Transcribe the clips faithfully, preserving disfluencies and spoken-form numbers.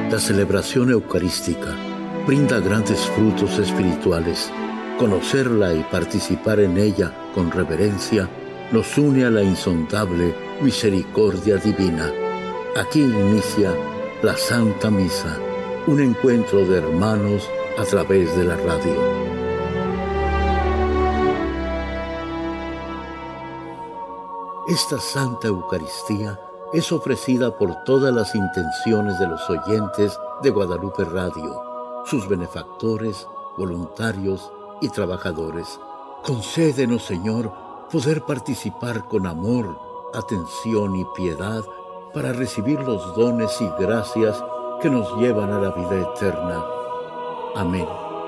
La celebración eucarística brinda grandes frutos espirituales. Conocerla y participar en ella con reverencia nos une a la insondable misericordia divina. Aquí inicia la Santa Misa, un encuentro de hermanos a través de la radio. Esta Santa Eucaristía es ofrecida por todas las intenciones de los oyentes de Guadalupe Radio, sus benefactores, voluntarios y trabajadores. Concédenos, Señor, poder participar con amor, atención y piedad para recibir los dones y gracias que nos llevan a la vida eterna. Amén.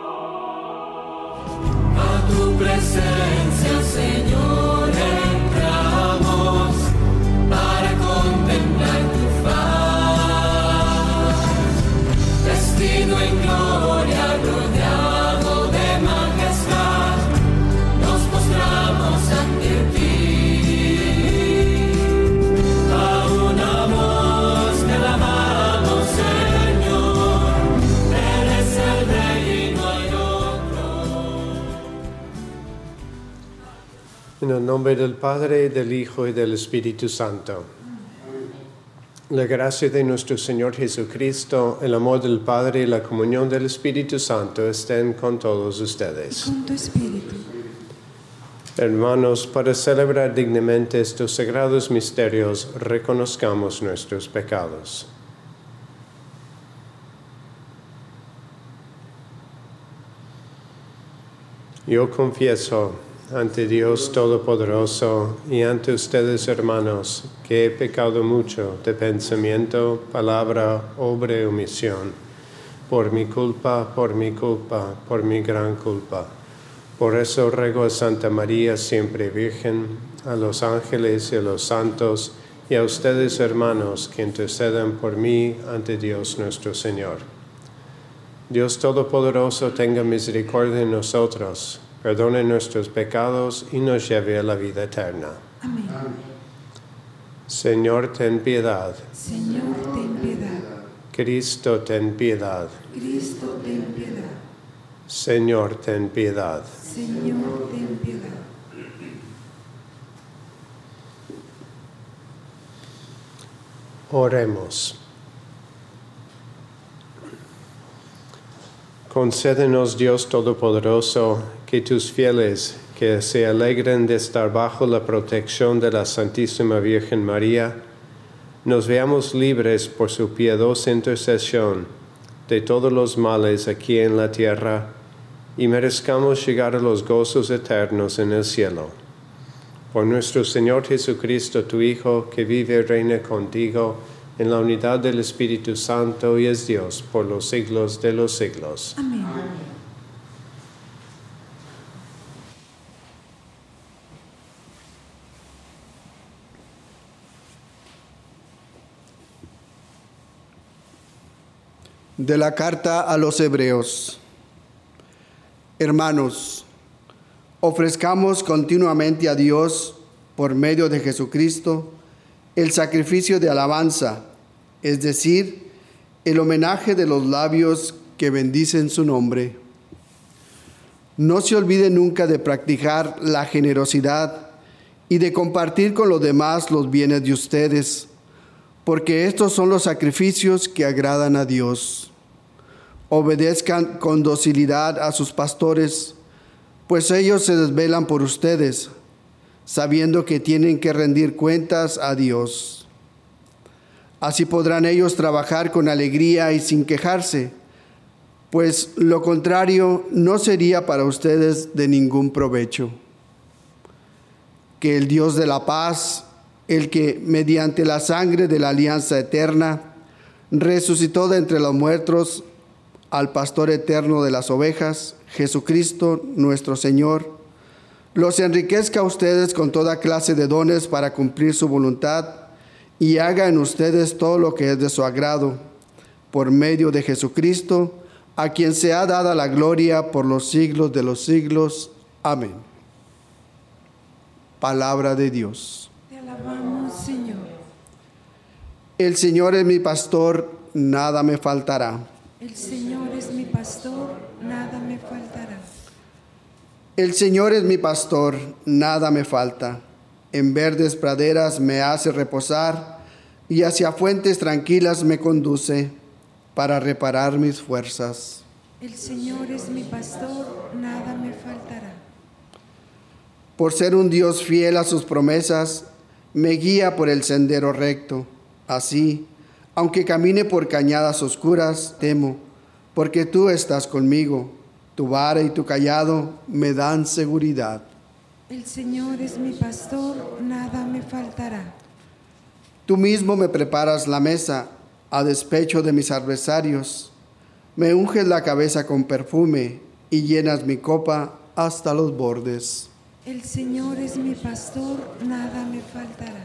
A tu presencia, Señor, entramos para contemplar tu faz, vestido en gloria, rodeado de majestad, nos postramos ante ti. A una voz te alabamos, Señor, eres el Rey y no hay otro. En el nombre del Padre, del Hijo y del Espíritu Santo. La gracia de nuestro Señor Jesucristo, el amor del Padre y la comunión del Espíritu Santo estén con todos ustedes. Con tu espíritu. Hermanos, para celebrar dignamente estos sagrados misterios, reconozcamos nuestros pecados. Yo confieso ante Dios Todopoderoso y ante ustedes, hermanos, que he pecado mucho de pensamiento, palabra, obra y omisión, por mi culpa, por mi culpa, por mi gran culpa. Por eso ruego a Santa María, siempre Virgen, a los ángeles y a los santos, y a ustedes, hermanos, que intercedan por mí ante Dios nuestro Señor. Dios Todopoderoso tenga misericordia de nosotros, perdone nuestros pecados y nos lleve a la vida eterna. Amén. Señor, ten piedad. Señor, ten piedad. Cristo, ten piedad. Cristo, ten piedad. Señor, ten piedad. Señor, ten piedad. Oremos. Concédenos, Dios Todopoderoso, que tus fieles, que se alegren de estar bajo la protección de la Santísima Virgen María, nos veamos libres por su piadosa intercesión de todos los males aquí en la tierra y merezcamos llegar a los gozos eternos en el cielo. Por nuestro Señor Jesucristo, tu Hijo, que vive y reina contigo en la unidad del Espíritu Santo y es Dios por los siglos de los siglos. Amén. De la carta a los Hebreos. Hermanos, ofrezcamos continuamente a Dios, por medio de Jesucristo, el sacrificio de alabanza, es decir, el homenaje de los labios que bendicen su nombre. No se olvide nunca de practicar la generosidad y de compartir con los demás los bienes de ustedes, porque estos son los sacrificios que agradan a Dios. Obedezcan con docilidad a sus pastores, pues ellos se desvelan por ustedes, sabiendo que tienen que rendir cuentas a Dios. Así podrán ellos trabajar con alegría y sin quejarse, pues lo contrario no sería para ustedes de ningún provecho. Que el Dios de la paz, el que mediante la sangre de la alianza eterna resucitó de entre los muertos al pastor eterno de las ovejas, Jesucristo nuestro Señor, los enriquezca a ustedes con toda clase de dones para cumplir su voluntad y haga en ustedes todo lo que es de su agrado, por medio de Jesucristo, a quien se ha dada la gloria por los siglos de los siglos. Amén. Palabra de Dios. Te alabamos, Señor. El Señor es mi pastor, nada me faltará. El Señor es mi pastor, nada me faltará. El Señor es mi pastor, nada me falta. En verdes praderas me hace reposar y hacia fuentes tranquilas me conduce para reparar mis fuerzas. El Señor es mi pastor, nada me faltará. Por ser un Dios fiel a sus promesas, me guía por el sendero recto. Así, aunque camine por cañadas oscuras, temo, porque tú estás conmigo. Tu vara y tu cayado me dan seguridad. El Señor es mi pastor, nada me faltará. Tú mismo me preparas la mesa a despecho de mis adversarios. Me unges la cabeza con perfume y llenas mi copa hasta los bordes. El Señor es mi pastor, nada me faltará.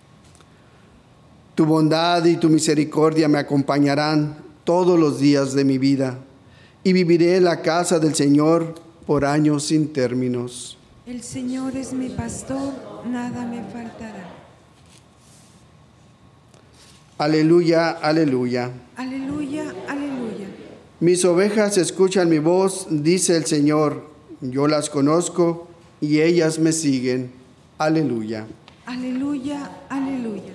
Tu bondad y tu misericordia me acompañarán todos los días de mi vida, y viviré en la casa del Señor por años sin términos. El Señor es mi pastor, nada me faltará. Aleluya, aleluya. Aleluya, aleluya. Mis ovejas escuchan mi voz, dice el Señor. Yo las conozco y ellas me siguen. Aleluya. Aleluya, aleluya.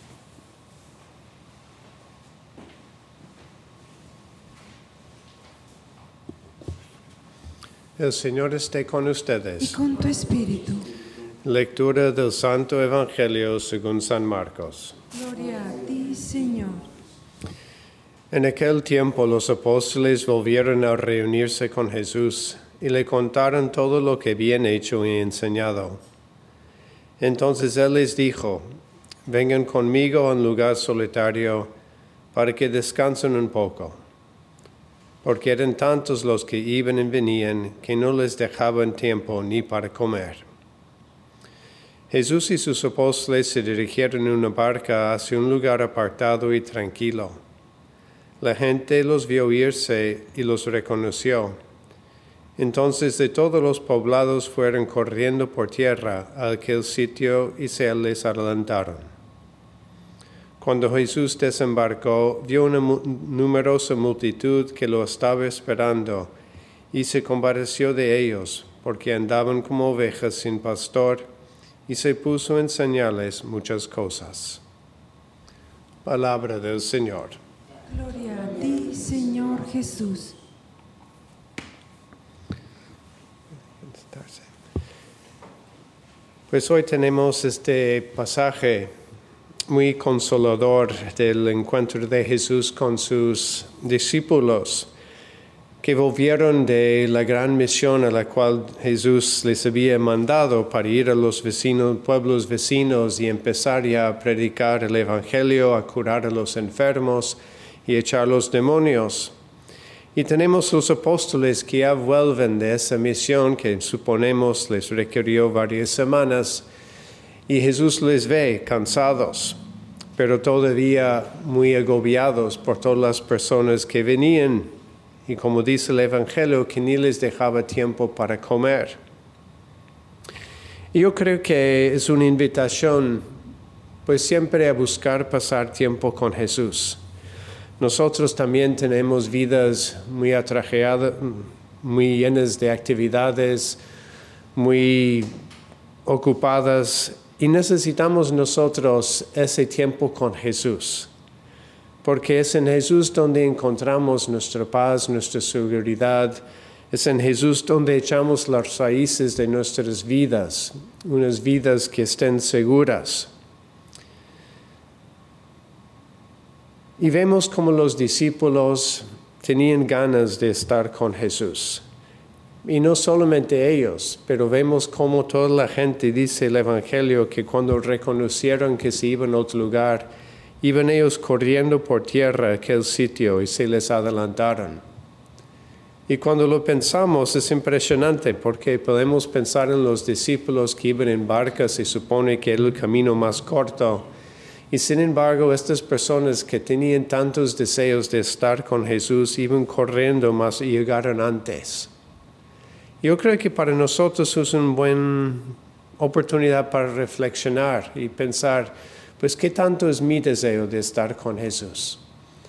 El Señor esté con Y ustedes. con tu espíritu. Lectura del Santo Evangelio según San Marcos. Gloria a ti, Señor. En aquel tiempo los apóstoles volvieron a reunirse con Jesús y le contaron todo lo que habían hecho y enseñado. Entonces Él les dijo, vengan conmigo a un lugar solitario para que descansen un poco, porque eran tantos los que iban y venían que no les dejaban tiempo ni para comer. Jesús y sus apóstoles se dirigieron en una barca hacia un lugar apartado y tranquilo. La gente los vio irse y los reconoció. Entonces de todos los poblados fueron corriendo por tierra a aquel sitio y se les adelantaron. Cuando Jesús desembarcó, vio una mu- numerosa multitud que lo estaba esperando y se compadeció de ellos, porque andaban como ovejas sin pastor, y se puso a enseñarles muchas cosas. Palabra del Señor. Gloria a ti, Señor Jesús. Pues hoy tenemos este pasaje muy consolador del encuentro de Jesús con sus discípulos, que volvieron de la gran misión a la cual Jesús les había mandado para ir a los vecinos, pueblos vecinos y empezar ya a predicar el Evangelio, a curar a los enfermos y echar los demonios. Y tenemos los apóstoles que ya vuelven de esa misión que suponemos les requirió varias semanas, y Jesús les ve cansados, pero todavía muy agobiados por todas las personas que venían, y como dice el Evangelio, que ni les dejaba tiempo para comer. Y yo creo que es una invitación, pues siempre a buscar pasar tiempo con Jesús. Nosotros también tenemos vidas muy atrajeadas, muy llenas de actividades, muy ocupadas, y necesitamos nosotros ese tiempo con Jesús, porque es en Jesús donde encontramos nuestra paz, nuestra seguridad. Es en Jesús donde echamos las raíces de nuestras vidas, unas vidas que estén seguras. Y vemos como los discípulos tenían ganas de estar con Jesús. Y no solamente ellos, pero vemos como toda la gente, dice el Evangelio, que cuando reconocieron que se iban a otro lugar, iban ellos corriendo por tierra a aquel sitio y se les adelantaron. Y cuando lo pensamos es impresionante, porque podemos pensar en los discípulos que iban en barcas, se supone que era el camino más corto. Y sin embargo, estas personas que tenían tantos deseos de estar con Jesús iban corriendo más y llegaron antes. Yo creo que para nosotros es una buena oportunidad para reflexionar y pensar, pues, ¿qué tanto es mi deseo de estar con Jesús?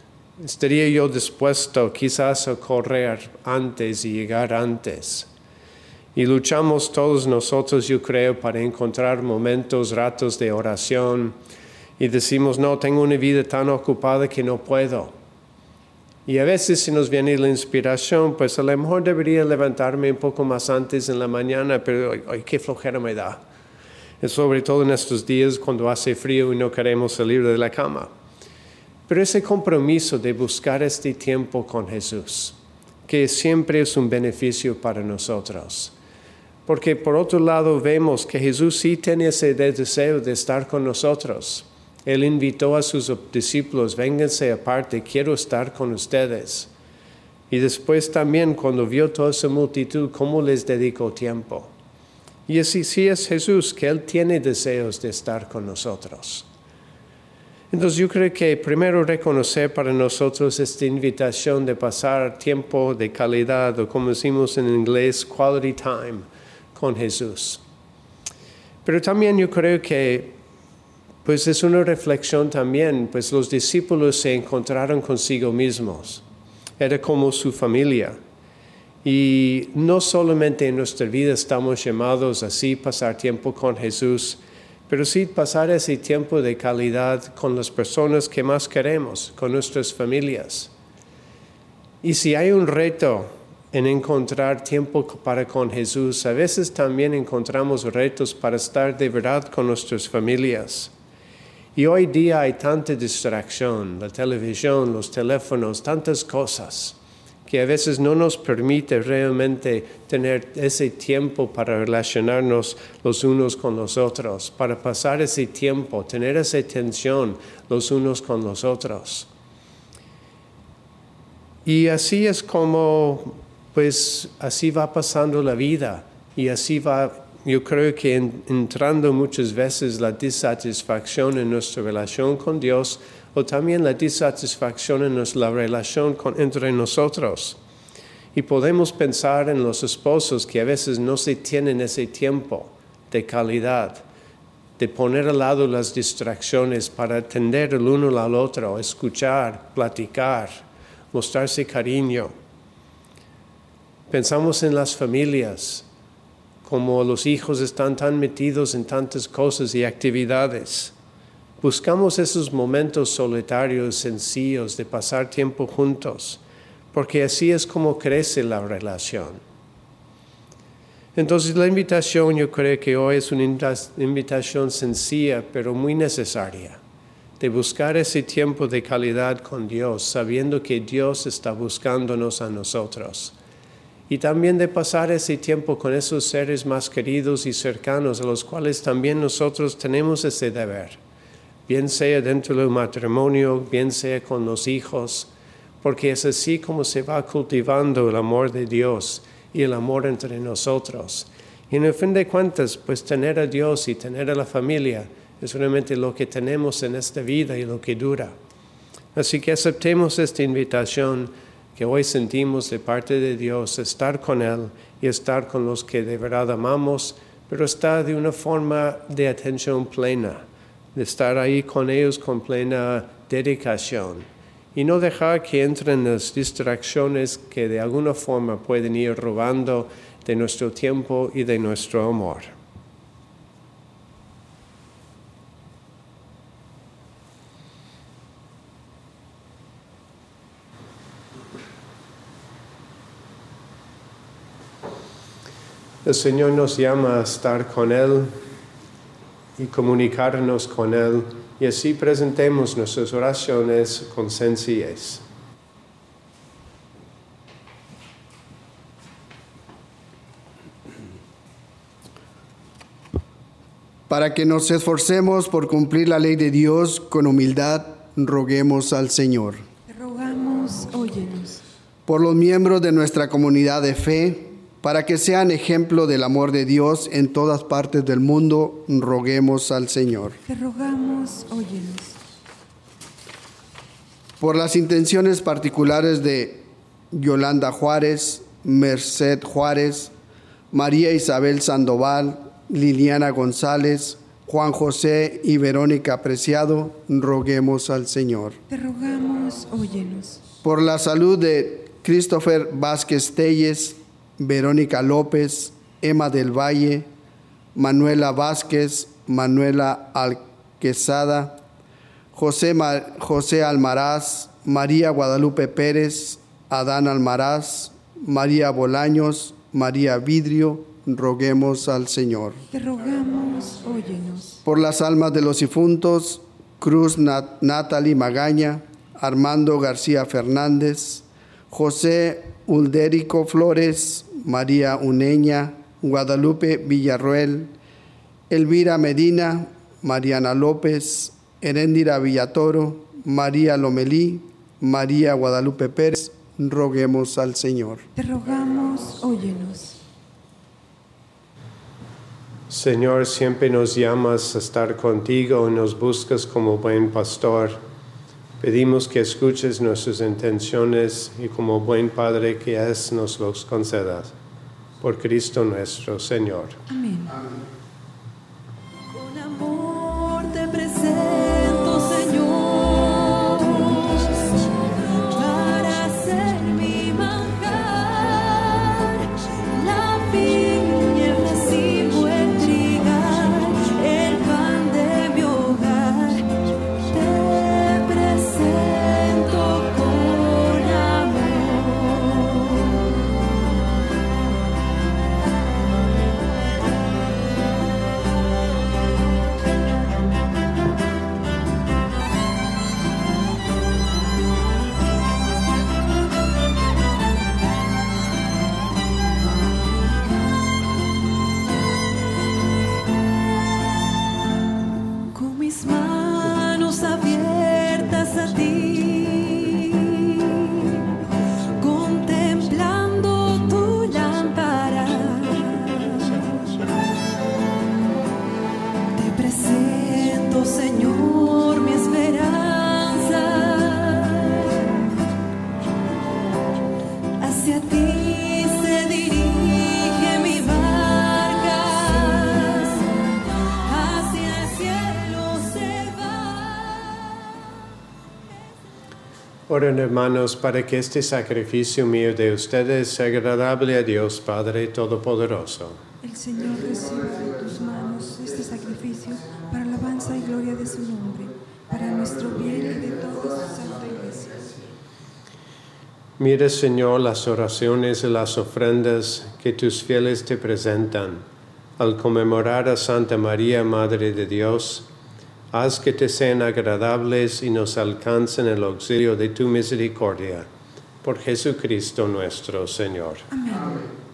Estaría yo dispuesto quizás a correr antes y llegar antes. Y luchamos todos nosotros, yo creo, para encontrar momentos, ratos de oración. Y decimos, no, tengo una vida tan ocupada que no puedo. Y a veces si nos viene la inspiración, pues a lo mejor debería levantarme un poco más antes en la mañana, pero ay, qué flojera me da. Y sobre todo en estos días cuando hace frío y no queremos salir de la cama. Pero ese compromiso de buscar este tiempo con Jesús, que siempre es un beneficio para nosotros. Porque por otro lado vemos que Jesús sí tiene ese deseo de estar con nosotros. Él invitó a sus discípulos, vénganse aparte, quiero estar con ustedes. Y después también cuando vio toda esa multitud, cómo les dedicó tiempo. Y así sí es Jesús, que Él tiene deseos de estar con nosotros. Entonces yo creo que primero reconocer para nosotros esta invitación de pasar tiempo de calidad, o como decimos en inglés, quality time, con Jesús. Pero también yo creo que pues es una reflexión también, pues los discípulos se encontraron consigo mismos. Era como su familia. Y no solamente en nuestra vida estamos llamados así pasar tiempo con Jesús, pero sí pasar ese tiempo de calidad con las personas que más queremos, con nuestras familias. Y si hay un reto en encontrar tiempo para con Jesús, a veces también encontramos retos para estar de verdad con nuestras familias. Y hoy día hay tanta distracción, la televisión, los teléfonos, tantas cosas, que a veces no nos permite realmente tener ese tiempo para relacionarnos los unos con los otros, para pasar ese tiempo, tener esa atención los unos con los otros. Y así es como, pues, así va pasando la vida, y así va. Yo creo que en, entrando muchas veces la disatisfacción en nuestra relación con Dios o también la disatisfacción en nuestra relación con, entre nosotros. Y podemos pensar en los esposos que a veces no se tienen ese tiempo de calidad, de poner al lado las distracciones para atender el uno al otro, escuchar, platicar, mostrarse cariño. Pensamos en las familias, como los hijos están tan metidos en tantas cosas y actividades. Buscamos esos momentos solitarios, sencillos, de pasar tiempo juntos, porque así es como crece la relación. Entonces la invitación, yo creo que hoy es una invitación sencilla, pero muy necesaria, de buscar ese tiempo de calidad con Dios, sabiendo que Dios está buscándonos a nosotros. Y también de pasar ese tiempo con esos seres más queridos y cercanos, a los cuales también nosotros tenemos ese deber. Bien sea dentro del matrimonio, bien sea con los hijos, porque es así como se va cultivando el amor de Dios y el amor entre nosotros. Y en el fin de cuentas, pues tener a Dios y tener a la familia es realmente lo que tenemos en esta vida y lo que dura. Así que aceptemos esta invitación que hoy sentimos de parte de Dios, estar con Él y estar con los que de verdad amamos, pero estar de una forma de atención plena, de estar ahí con ellos con plena dedicación y no dejar que entren las distracciones que de alguna forma pueden ir robando de nuestro tiempo y de nuestro amor. El Señor nos llama a estar con Él y comunicarnos con Él, y así presentemos nuestras oraciones con sencillez. Para que nos esforcemos por cumplir la ley de Dios con humildad, roguemos al Señor. Te rogamos, óyenos. Por los miembros de nuestra comunidad de fe, para que sean ejemplo del amor de Dios en todas partes del mundo, roguemos al Señor. Te rogamos, óyenos. Por las intenciones particulares de Yolanda Juárez, Merced Juárez, María Isabel Sandoval, Liliana González, Juan José y Verónica Preciado, roguemos al Señor. Te rogamos, rogamos, óyenos. Por la salud de Christopher Vázquez Telles, Verónica López, Emma del Valle, Manuela Vázquez, Manuela Alquezada, José, Ma- José Almaraz, María Guadalupe Pérez, Adán Almaraz, María Bolaños, María Vidrio, roguemos al Señor. Te rogamos, óyenos. Por las almas de los difuntos, Cruz Nat- Natalie Magaña, Armando García Fernández, José Uldérico Flores, María Uneña, Guadalupe Villarroel, Elvira Medina, Mariana López, Heréndira Villatoro, María Lomelí, María Guadalupe Pérez, roguemos al Señor. Te rogamos, óyenos. Señor, siempre nos llamas a estar contigo y nos buscas como buen pastor. Pedimos que escuches nuestras intenciones y como buen Padre que es, nos los concedas. Por Cristo nuestro Señor. Amén. Con amor te presento, Señor, para ser mi manjar. La viña recibo el trigal, el pan de mi hogar. Te presento con amor. Con mis manos abiertas a ti, contemplando tu lámpara, te presento, Señor, mi esperanza. Hacia ti se dirige mi barca, hacia el cielo se va. Oren, hermanos, para que este sacrificio mío de ustedes sea agradable a Dios Padre Todopoderoso. El Señor reciba de tus manos este sacrificio para alabanza y gloria de su nombre, para nuestro bien y de toda su santa iglesia. Mira, Señor, las oraciones y las ofrendas que tus fieles te presentan. Al conmemorar a Santa María, Madre de Dios, haz que te sean agradables y nos alcancen el auxilio de tu misericordia. Por Jesucristo nuestro Señor. Amén.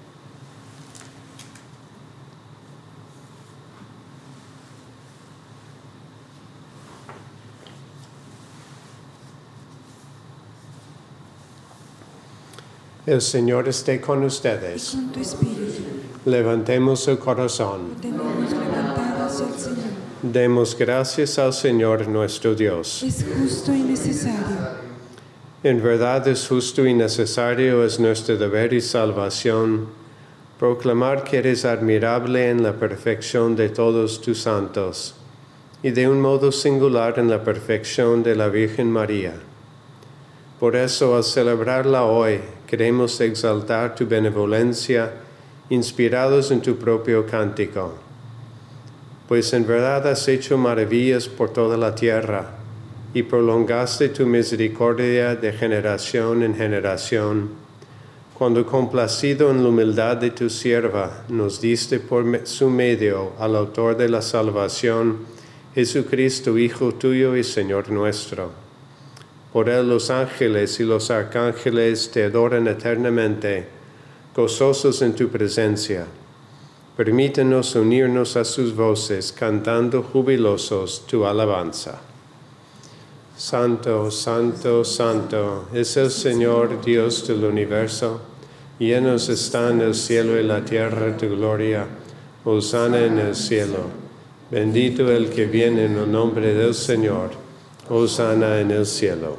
El Señor esté con ustedes. Con tu espíritu, Levantemos el corazón. tenemos levantado hacia el Señor. Demos gracias al Señor nuestro Dios. Es justo y necesario. En verdad es justo y necesario, es nuestro deber y salvación, proclamar que eres admirable en la perfección de todos tus santos, y de un modo singular en la perfección de la Virgen María. Por eso, al celebrarla hoy, queremos exaltar tu benevolencia, inspirados en tu propio cántico. Pues en verdad has hecho maravillas por toda la tierra, y prolongaste tu misericordia de generación en generación, cuando complacido en la humildad de tu sierva, nos diste por su medio al autor de la salvación, Jesucristo, Hijo tuyo y Señor nuestro. Por él los ángeles y los arcángeles te adoran eternamente, gozosos en tu presencia. Permítenos unirnos a sus voces, cantando jubilosos tu alabanza. Santo, santo, santo, es el Señor Dios del universo. Llenos están el cielo y la tierra de tu gloria. Hosana en el cielo. Bendito el que viene en el nombre del Señor. Hosana en el cielo.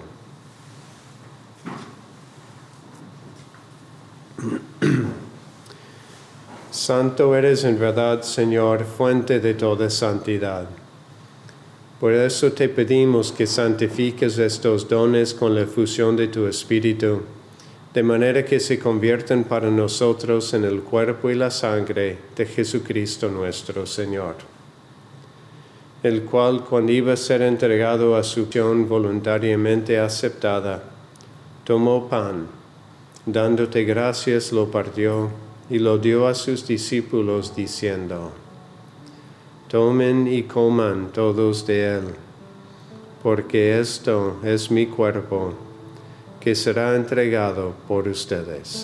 Santo eres en verdad, Señor, fuente de toda santidad. Por eso te pedimos que santifiques estos dones con la efusión de tu Espíritu, de manera que se conviertan para nosotros en el cuerpo y la sangre de Jesucristo nuestro Señor, el cual, cuando iba a ser entregado a su pasión voluntariamente aceptada, tomó pan, dándote gracias lo partió y lo dio a sus discípulos diciendo: Tomen y coman todos de él, porque esto es mi cuerpo, que será entregado por ustedes.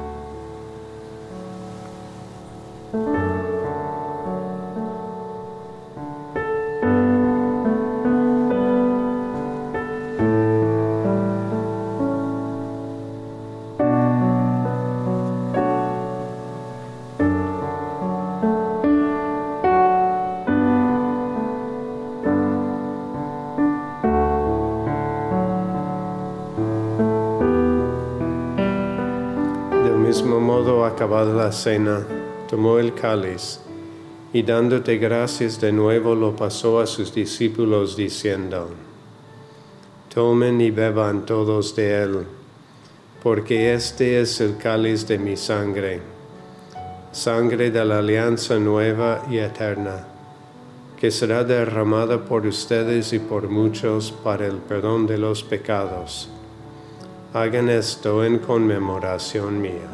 Acabada la cena, tomó el cáliz y dándote gracias de nuevo lo pasó a sus discípulos diciendo: Tomen y beban todos de él, porque este es el cáliz de mi sangre, sangre de la alianza nueva y eterna, que será derramada por ustedes y por muchos para el perdón de los pecados. Hagan esto en conmemoración mía.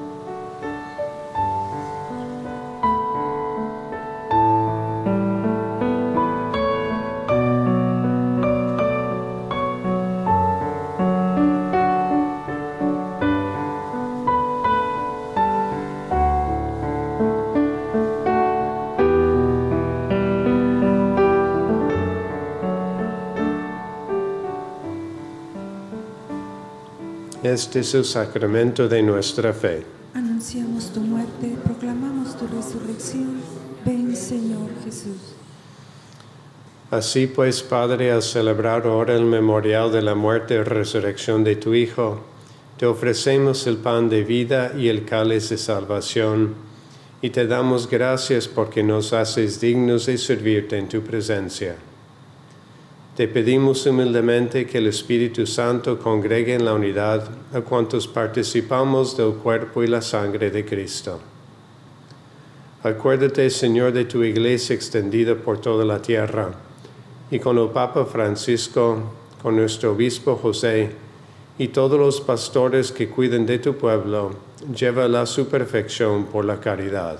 Este es el sacramento de nuestra fe. Anunciamos tu muerte, proclamamos tu resurrección. Ven, Señor Jesús. Así pues, Padre, al celebrar ahora el memorial de la muerte y resurrección de tu Hijo, te ofrecemos el pan de vida y el cáliz de salvación, y te damos gracias porque nos haces dignos de servirte en tu presencia. Te pedimos humildemente que el Espíritu Santo congregue en la unidad a cuantos participamos del cuerpo y la sangre de Cristo. Acuérdate, Señor, de tu iglesia extendida por toda la tierra, y con el Papa Francisco, con nuestro obispo José, y todos los pastores que cuiden de tu pueblo, llévala a su perfección por la caridad.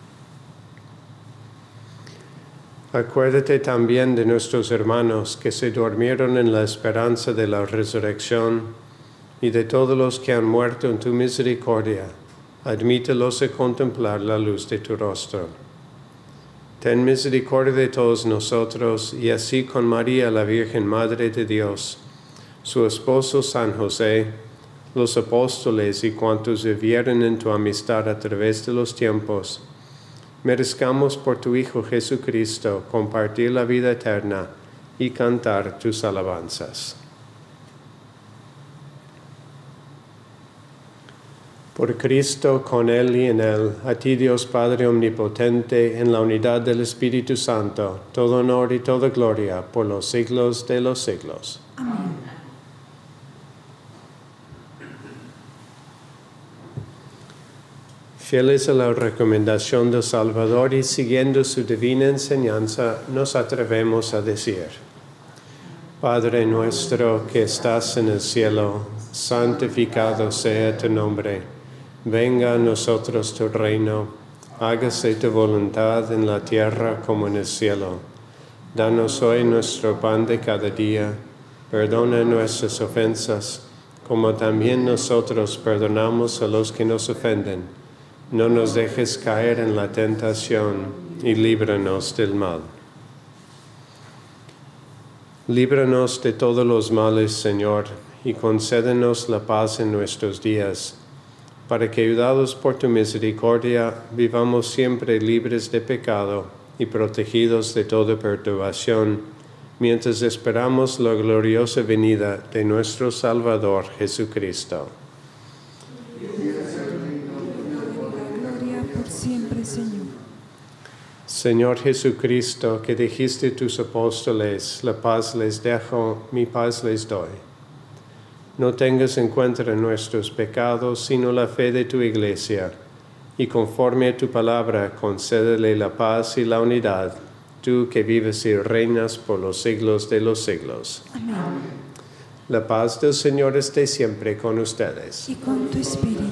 Acuérdate también de nuestros hermanos que se durmieron en la esperanza de la resurrección y de todos los que han muerto en tu misericordia. Admítelos a contemplar la luz de tu rostro. Ten misericordia de todos nosotros y así con María, la Virgen Madre de Dios, su esposo San José, los apóstoles y cuantos vivieron en tu amistad a través de los tiempos, merezcamos por tu Hijo Jesucristo compartir la vida eterna y cantar tus alabanzas. Por Cristo, con Él y en Él, a ti Dios Padre Omnipotente, en la unidad del Espíritu Santo, todo honor y toda gloria por los siglos de los siglos. Amén. Fieles a la recomendación del Salvador y siguiendo su divina enseñanza, nos atrevemos a decir: Padre nuestro que estás en el cielo, santificado sea tu nombre. Venga a nosotros tu reino. Hágase tu voluntad en la tierra como en el cielo. Danos hoy nuestro pan de cada día. Perdona nuestras ofensas, como también nosotros perdonamos a los que nos ofenden. No nos dejes caer en la tentación y líbranos del mal. Líbranos de todos los males, Señor, y concédenos la paz en nuestros días, para que, ayudados por tu misericordia, vivamos siempre libres de pecado y protegidos de toda perturbación, mientras esperamos la gloriosa venida de nuestro Salvador Jesucristo. Señor Jesucristo, que dijiste a tus apóstoles, la paz les dejo, mi paz les doy. No tengas en cuenta nuestros pecados, sino la fe de tu iglesia, y conforme a tu palabra, concédele la paz y la unidad, tú que vives y reinas por los siglos de los siglos. Amén. La paz del Señor esté siempre con ustedes. Y con tu espíritu.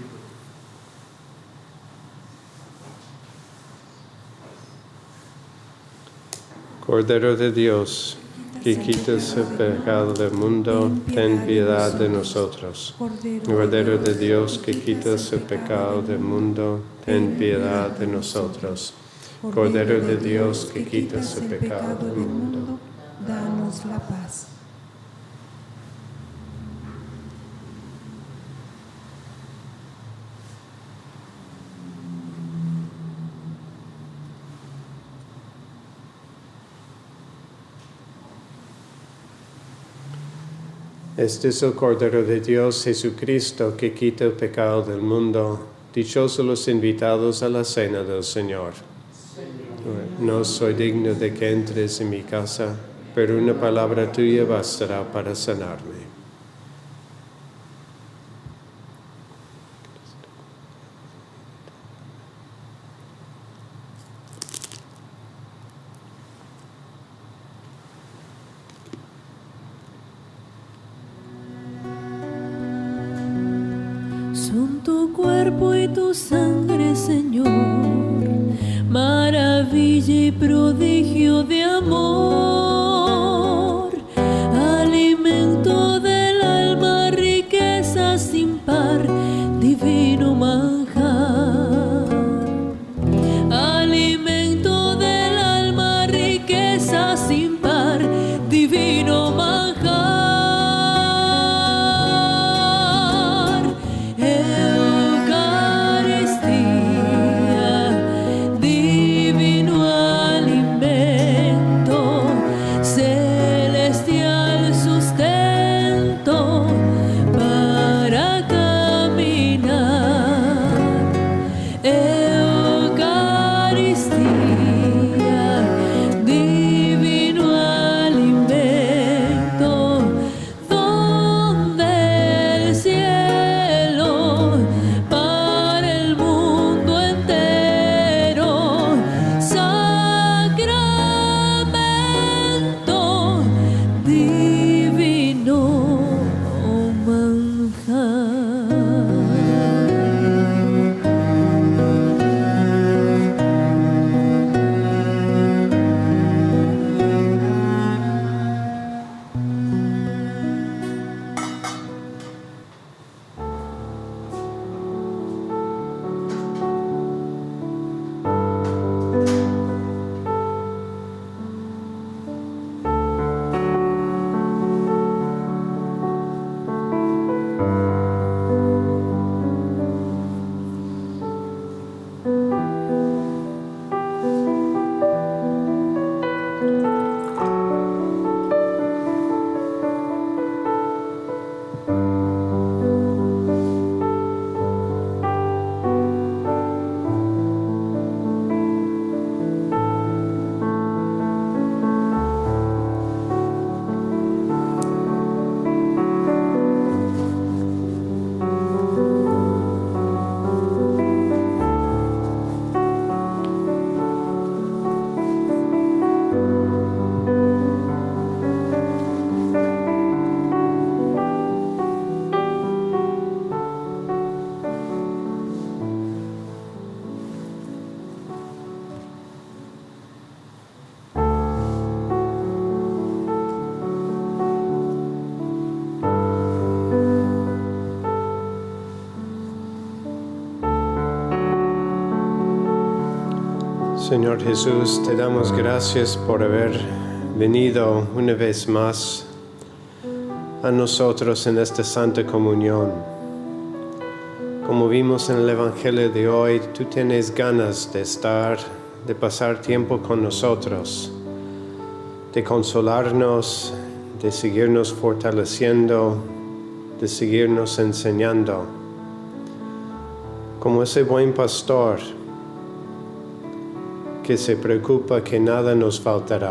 Cordero de Dios, que quitas el pecado del mundo, ten piedad de nosotros. Cordero de Dios, que quitas el pecado del mundo, ten piedad de nosotros. Cordero de Dios, que quitas el pecado del mundo, danos la paz. Este es el Cordero de Dios, Jesucristo, que quita el pecado del mundo. Dichosos los invitados a la cena del Señor. No soy digno de que entres en mi casa, pero una palabra tuya bastará para sanarme. Son tu cuerpo y tu sangre, Señor, maravilla y prodigio de amor, alimento del alma, riqueza sin par, divino manjar. Alimento del alma, riqueza sin par, divino manjar. Señor Jesús, te damos gracias por haber venido una vez más a nosotros en esta Santa Comunión. Como vimos en el Evangelio de hoy, tú tienes ganas de estar, de pasar tiempo con nosotros, de consolarnos, de seguirnos fortaleciendo, de seguirnos enseñando. Como ese buen pastor que se preocupa que nada nos faltará.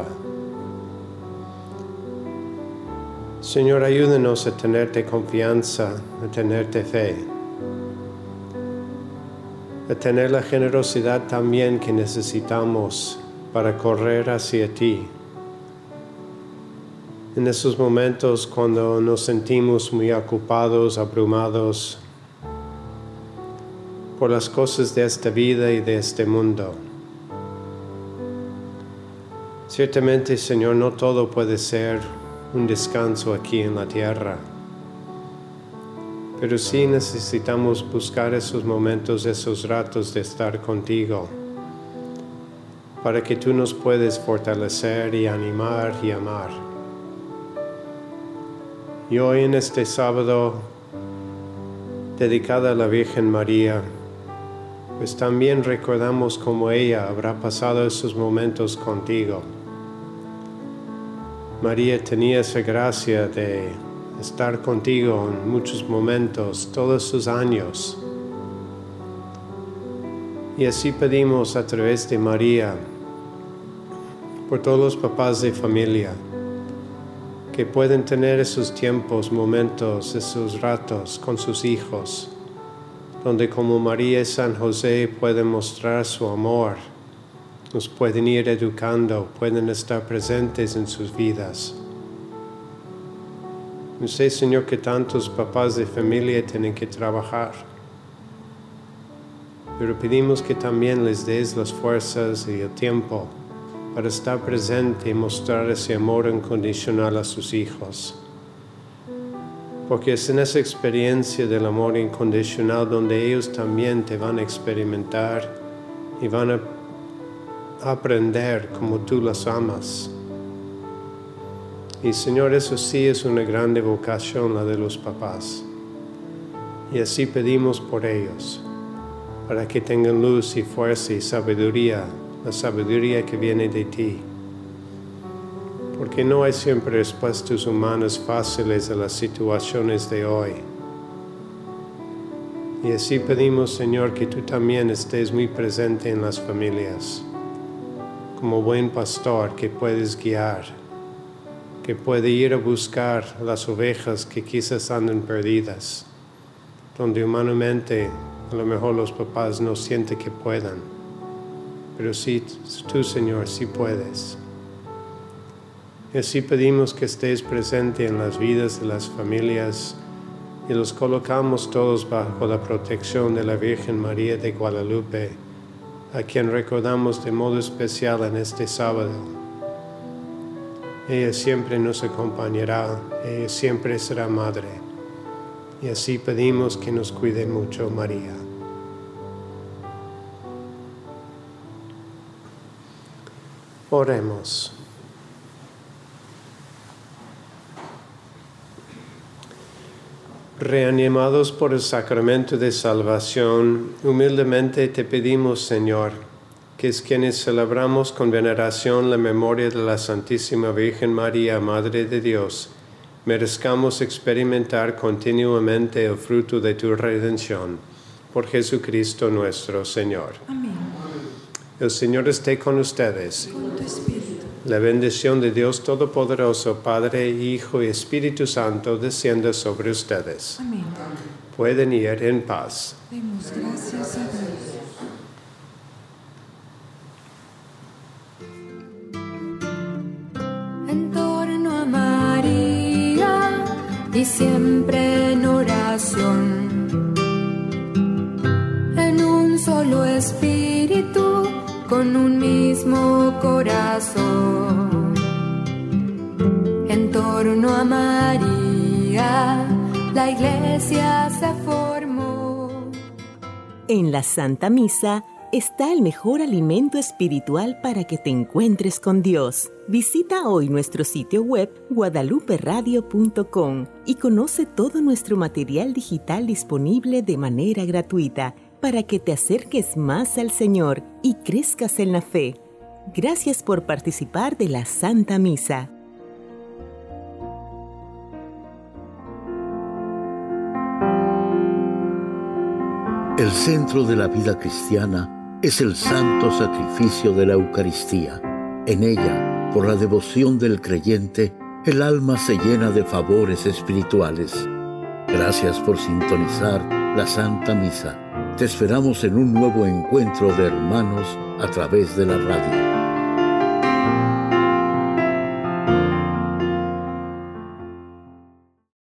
Señor, ayúdanos a tenerte confianza, a tenerte fe, a tener la generosidad también que necesitamos para correr hacia ti. En esos momentos cuando nos sentimos muy ocupados, abrumados por las cosas de esta vida y de este mundo. Ciertamente, Señor, no todo puede ser un descanso aquí en la tierra, pero sí necesitamos buscar esos momentos, esos ratos de estar contigo, para que tú nos puedas fortalecer y animar y amar. Y hoy en este sábado, dedicado a la Virgen María, pues también recordamos cómo ella habrá pasado esos momentos contigo. María tenía esa gracia de estar contigo en muchos momentos, todos sus años. Y así pedimos a través de María, por todos los papás de familia, que pueden tener esos tiempos, momentos, esos ratos con sus hijos, donde como María y San José pueden mostrar su amor, nos pueden ir educando, pueden estar presentes en sus vidas. No sé, Señor, que tantos papás de familia tienen que trabajar, pero pedimos que también les des las fuerzas y el tiempo para estar presente y mostrar ese amor incondicional a sus hijos. Porque es en esa experiencia del amor incondicional donde ellos también te van a experimentar y van a aprender como tú las amas. Y Señor, eso sí es una grande vocación, la de los papás. Y así pedimos por ellos, para que tengan luz y fuerza y sabiduría, la sabiduría que viene de ti. Porque no hay siempre respuestas humanas fáciles a las situaciones de hoy. Y así pedimos, Señor, que tú también estés muy presente en las familias, como buen pastor que puedes guiar, que puede ir a buscar las ovejas que quizás andan perdidas, donde humanamente a lo mejor los papás no sienten que puedan, pero sí, tú, Señor, sí puedes. Y así pedimos que estés presente en las vidas de las familias y los colocamos todos bajo la protección de la Virgen María de Guadalupe, a quien recordamos de modo especial en este sábado. Ella siempre nos acompañará, ella siempre será madre. Y así pedimos que nos cuide mucho, María. Oremos. Reanimados por el sacramento de salvación, humildemente te pedimos, Señor, que es quienes celebramos con veneración la memoria de la Santísima Virgen María, Madre de Dios, merezcamos experimentar continuamente el fruto de tu redención. Por Jesucristo nuestro Señor. Amén. El Señor esté con ustedes. Con tu espíritu. La bendición de Dios Todopoderoso, Padre, Hijo y Espíritu Santo, descienda sobre ustedes. Amén. Pueden ir en paz. Demos gracias a Dios. En torno a María y siempre en oración, en un solo espíritu, con un mismo corazón. En torno a María, la iglesia se formó. En la Santa Misa está el mejor alimento espiritual para que te encuentres con Dios. Visita hoy nuestro sitio web guadalupe radio punto com y conoce todo nuestro material digital disponible de manera gratuita para que te acerques más al Señor y crezcas en la fe. Gracias por participar de la Santa Misa. El centro de la vida cristiana es el santo sacrificio de la Eucaristía. En ella, por la devoción del creyente, el alma se llena de favores espirituales. Gracias por sintonizar la Santa Misa. Te esperamos en un nuevo encuentro de hermanos a través de la radio.